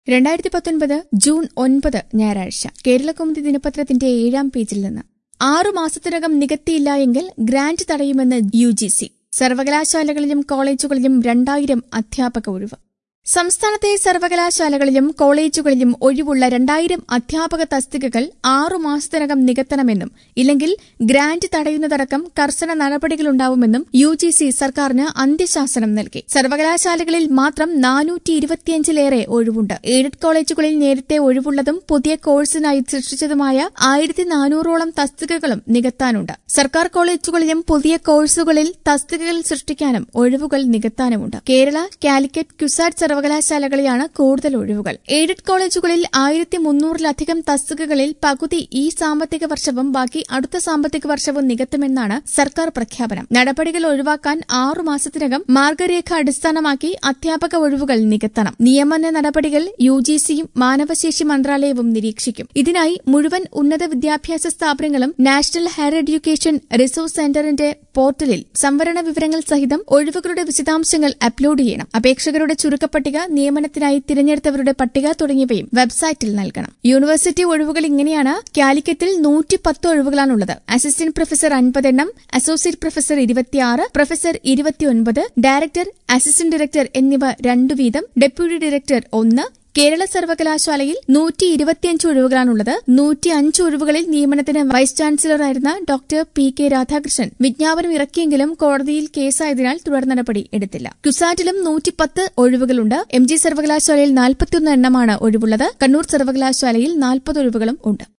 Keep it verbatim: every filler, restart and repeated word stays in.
രണ്ടായിരത്തി പത്തൊൻപത് ജൂൺ ഒൻപത് ഞായറാഴ്ച കേരളകൗമുദി ദിനപത്രത്തിന്റെ ഏഴാം പേജിൽ നിന്ന് ആറു മാസത്തിനകം നികത്തിയില്ല എങ്കിൽ ഗ്രാന്റ് തടയുമെന്ന് യു ജി സി. സർവകലാശാലകളിലും കോളേജുകളിലും രണ്ടായിരം അധ്യാപക ഒഴിവ്. സംസ്ഥാനത്തെ സർവകലാശാലകളിലും കോളേജുകളിലും ഒഴിവുള്ള രണ്ടായിരം അധ്യാപക തസ്തികകൾ ആറു മാസത്തിനകം നികത്തണമെന്നും ഇല്ലെങ്കിൽ ഗ്രാന്റ് തടയുന്നതടക്കം കർശന നടപടികളുണ്ടാവുമെന്നും യു ജി സി സർക്കാരിന് അന്ത്യശാസനം നൽകി. സർവകലാശാലകളിൽ മാത്രം നാനൂറ്റി ഇരുപത്തിയഞ്ചിലേറെ ഒഴിവുണ്ട്. എയ്ഡഡ് കോളേജുകളിൽ നേരത്തെ ഒഴിവുള്ളതും പുതിയ കോഴ്സിനായി സൃഷ്ടിച്ചതുമായ ആയിരത്തി നാനൂറോളം തസ്തികകളും നികത്താനുണ്ട്. സർക്കാർ കോളേജുകളിലും പുതിയ കോഴ്സുകളിൽ തസ്തികകൾ സൃഷ്ടിക്കാനും ഒഴിവുകൾ നികത്താനുമുണ്ട്. കേരള, കാലിക്കറ്റ്, ക്യുസാറ്റ് സർവകലാശാലകളിലാണ് കൂടുതൽ ഒഴിവുകൾ. എയ്ഡഡ് കോളേജുകളിൽ ആയിരത്തി മുന്നൂറിലധികം തസ്തികകളിൽ പകുതി ഈ സാമ്പത്തിക വർഷവും ബാക്കി അടുത്ത സാമ്പത്തിക വർഷവും നികത്തുമെന്നാണ് സർക്കാർ പ്രഖ്യാപനം. നടപടികൾ ഒഴിവാക്കാൻ ആറു മാസത്തിനകം മാർഗരേഖ അടിസ്ഥാനമാക്കി അധ്യാപക ഒഴിവുകൾ നികത്തണം. നിയമന നടപടികൾ യു ജി സിയും മാനവശേഷി മന്ത്രാലയവും നിരീക്ഷിക്കും. ഇതിനായി മുഴുവൻ ഉന്നത വിദ്യാഭ്യാസ സ്ഥാപനങ്ങളും നാഷണൽ ഹയർ എഡ്യൂക്കേഷൻ റിസോഴ്സ് സെന്ററിന്റെ പോർട്ടലിൽ സംവരണ വിവരങ്ങൾ സഹിതം ഒഴിവുകളുടെ വിശദാംശങ്ങൾ അപ്ലോഡ് ചെയ്യണം. അപേക്ഷകരുടെ ചുരുക്കപ്പട്ടിക, നിയമനത്തിനായി തിരഞ്ഞെടുത്തവരുടെ പട്ടിക തുടങ്ങിയവയും വെബ്സൈറ്റിൽ നൽകണം. യൂണിവേഴ്സിറ്റി ഒഴിവുകൾ ഇങ്ങനെയാണ്. കാലിക്കറ്റിൽ നൂറ്റിപ്പത്ത് ഒഴിവുകളാണുള്ളത്. അസിസ്റ്റന്റ് പ്രൊഫസർ അൻപതെണ്ണം, അസോസിയേറ്റ് പ്രൊഫസർ ഇരുപത്തിയാറ്, പ്രൊഫസർ ഇരുപത്തിയൊൻപത്, ഡയറക്ടർ, അസിസ്റ്റന്റ് ഡയറക്ടർ എന്നിവ രണ്ടു വീതം, ഡെപ്യൂട്ടി ഡയറക്ടർ ഒന്ന്. കേരള സർവകലാശാലയിൽ നൂറ്റി ഇരുപത്തിയഞ്ച് ഒഴിവുകളാണുള്ളത്. നൂറ്റി അഞ്ച് ഒഴിവുകളിൽ നിയമനത്തിന് വൈസ് ചാൻസലറായിരുന്ന ഡോക്ടർ പി കെ രാധാകൃഷ്ണൻ വിജ്ഞാപനം ഇറക്കിയെങ്കിലും കോടതിയിൽ കേസായതിനാൽ തുടർ നടപടി എടുത്തില്ല. ക്യുസാറ്റിലും നൂറ്റിപ്പത്ത് ഒഴിവുകളുണ്ട്. എം ജി സർവകലാശാലയിൽ നാൽപ്പത്തിയൊന്ന് എണ്ണമാണ് ഒഴിവുള്ളത്. കണ്ണൂർ സർവകലാശാലയിൽ നാൽപ്പത് ഒഴിവുകളും ഉണ്ട്.